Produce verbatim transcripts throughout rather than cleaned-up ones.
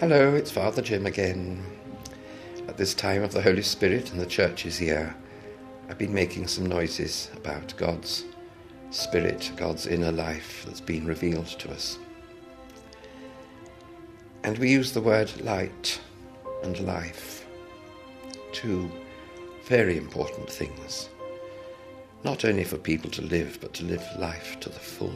Hello, it's Father Jim again. At this time of the Holy Spirit and the Church is here, I've been making some noises about God's Spirit, God's inner life that's been revealed to us. And we use the word light and life, two very important things, not only for people to live, but to live life to the full.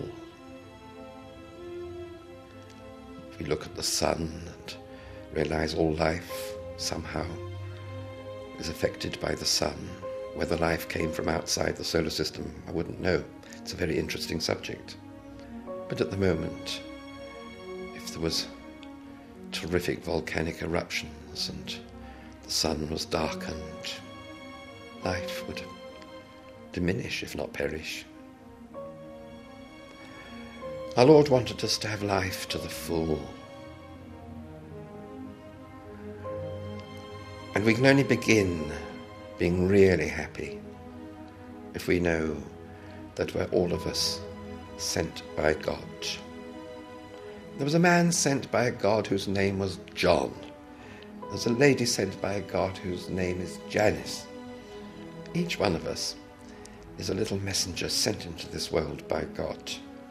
If we look at the sun and realise all life somehow is affected by the sun, whether life came from outside the solar system, I wouldn't know. It's a very interesting subject. But at the moment, if there was terrific volcanic eruptions and the sun was darkened, life would diminish, if not perish. Our Lord wanted us to have life to the full. And we can only begin being really happy if we know that we're all of us sent by God. There was a man sent by a God whose name was John. There's a lady sent by a God whose name is Janice. Each one of us is a little messenger sent into this world by God.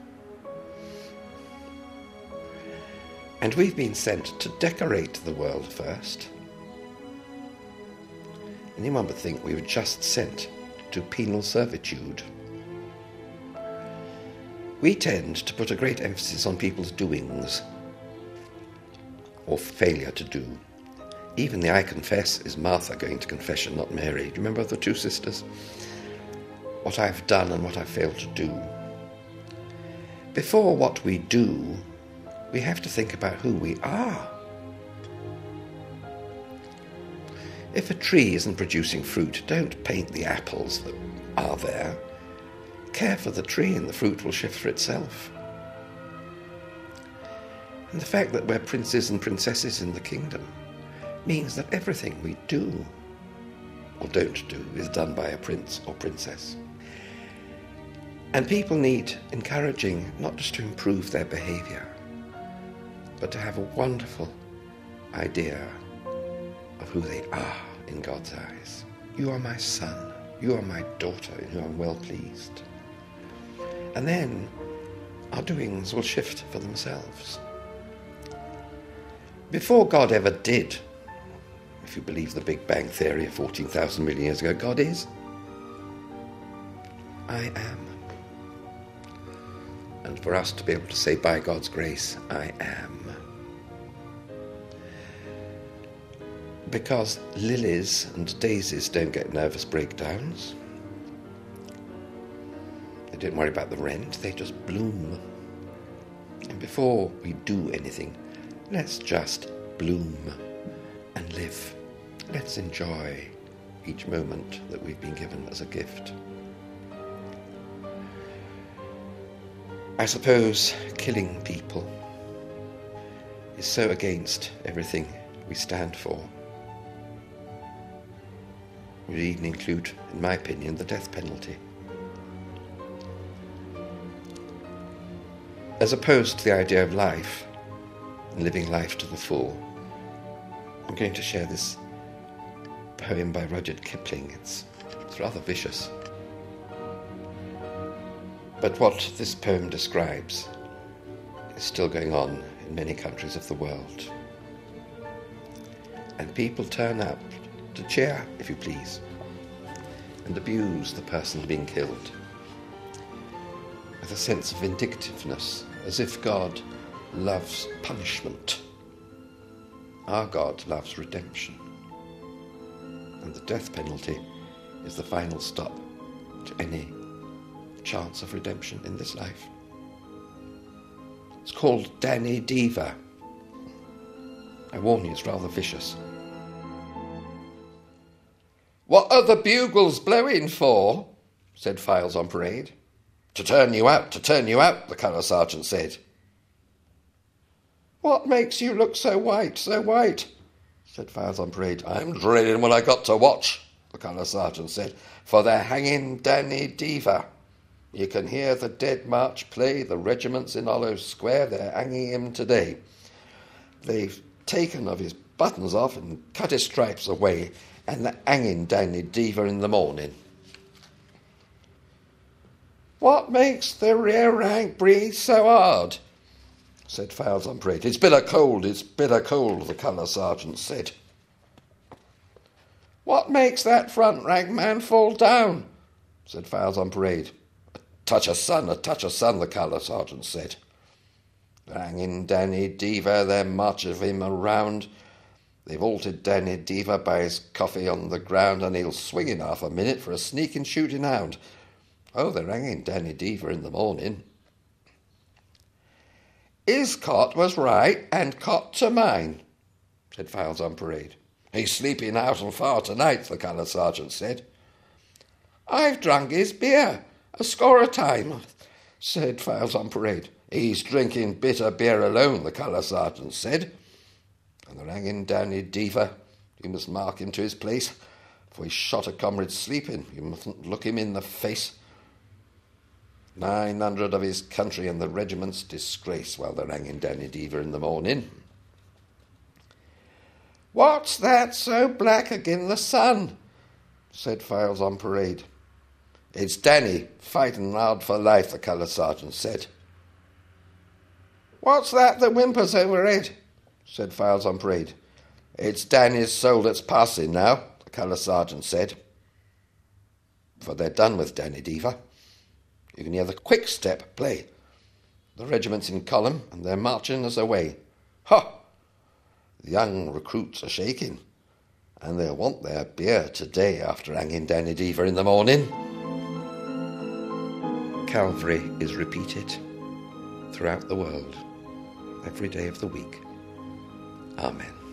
And we've been sent to decorate the world first. Anyone would think we were just sent to penal servitude. We tend to put a great emphasis on people's doings, or failure to do. Even the I confess is Martha going to confession, not Mary. Do you remember the two sisters? What I've done and what I failed to do. Before what we do, we have to think about who we are. If a tree isn't producing fruit, don't paint the apples that are there. Care for the tree and the fruit will shift for itself. And the fact that we're princes and princesses in the kingdom means that everything we do or don't do is done by a prince or princess. And people need encouraging not just to improve their behaviour, but to have a wonderful idea of who they are in God's eyes. You are my son, you are my daughter in whom I'm well pleased. And then our doings will shift for themselves. Before God ever did, if you believe the Big Bang Theory of fourteen thousand million years ago, God is. I am. And for us to be able to say by God's grace, I am. Because lilies and daisies don't get nervous breakdowns. They don't worry about the rent, they just bloom. And before we do anything, let's just bloom and live. Let's enjoy each moment that we've been given as a gift. I suppose killing people is so against everything we stand for. Would even include, in my opinion, the death penalty. As opposed to the idea of life and living life to the full, I'm going to share this poem by Rudyard Kipling. It's, it's rather vicious. But what this poem describes is still going on in many countries of the world. And people turn up to cheer, if you please, and abuse the person being killed with a sense of vindictiveness, as if God loves punishment. Our God loves redemption. And the death penalty is the final stop to any chance of redemption in this life. It's called Danny Diva. I warn you, it's rather vicious. "What are the bugles blowing for?" said Files on Parade. "To turn you out, to turn you out," the colour sergeant said. "What makes you look so white, so white?" said Files on Parade. "I'm drilling what I got to watch," the colour sergeant said, "for they're hanging Danny Diva. You can hear the Dead March play, the regiments in Hollow Square, they're hanging him today. They've taken of his buttons off and cut his stripes away, and the hanging Danny Deever in the morning. "What makes the rear rank breathe so hard?" said Fowls on Parade. "It's bitter cold, it's bitter cold," the colour sergeant said. "What makes that front rank man fall down?" said Fowls on Parade. "A touch of sun, a touch of sun," the colour sergeant said. "Hanging Danny Deever, they're marching him around. They've halted Danny Deever by his coffee on the ground, and he'll swing in half a minute for a sneaking shooting hound. Oh, they're hanging Danny Deever in the morning." "His cot was right, and cot to mine," said Fowls on Parade. "He's sleeping out and far tonight," the colour sergeant said. "I've drunk his beer, a score of time," said Fowls on Parade. "He's drinking bitter beer alone," the colour sergeant said. "And they're hanging Danny Deever. You must mark him to his place, for he shot a comrade sleeping. You mustn't look him in the face. Nine hundred of his country and the regiment's disgrace while they're hanging Danny Deever in the morning." "What's that so black agin the sun?" said Fowls on Parade. "It's Danny, fighting hard for life," the colour sergeant said. "What's that that whimpers overhead?" said Fowls on Parade. "It's Danny's soul that's passing now," the colour sergeant said. For they're done with Danny Deever. You can hear the quick step play. The regiment's in column, and they're marching us away. Ha! The young recruits are shaking, and they'll want their beer today after hanging Danny Deever in the morning. Calvary is repeated throughout the world, every day of the week. Amen.